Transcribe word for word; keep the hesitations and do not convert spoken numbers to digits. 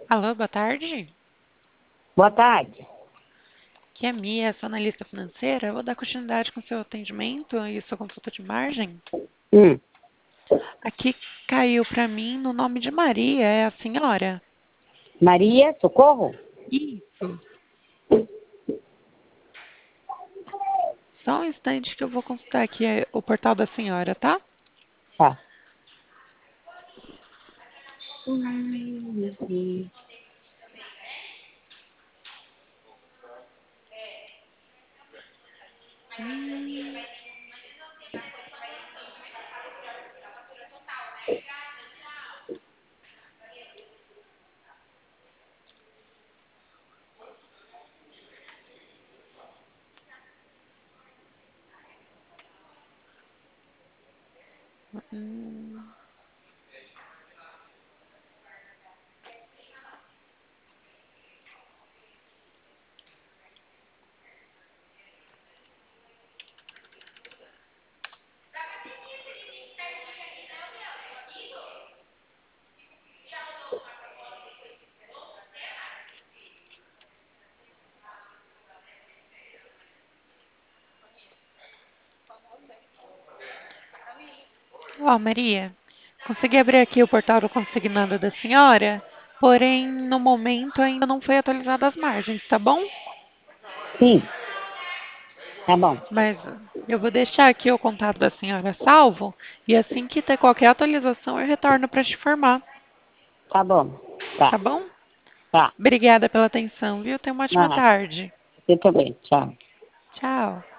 Alô, boa tarde. Boa tarde. Aqui é a Mia, sou analista financeira. Eu vou dar continuidade com seu atendimento e sua consulta de margem. Hum, Aqui caiu para mim no nome de Maria, é a senhora? Maria, socorro? Isso. Só um instante que eu vou consultar aqui é, o portal da senhora, tá? Tá. Hum, hum. Ó, Maria, consegui abrir aqui o portal do consignado da senhora, porém, no momento ainda não foi atualizado as margens, tá bom? Sim, tá bom. Mas eu vou deixar aqui o contato da senhora salvo e assim que ter qualquer atualização eu retorno para te informar, Tá bom. tá Tá, bom? tá. Obrigada pela atenção, viu? Tenha uma ótima Ah, tarde. você também. Tchau. Tchau.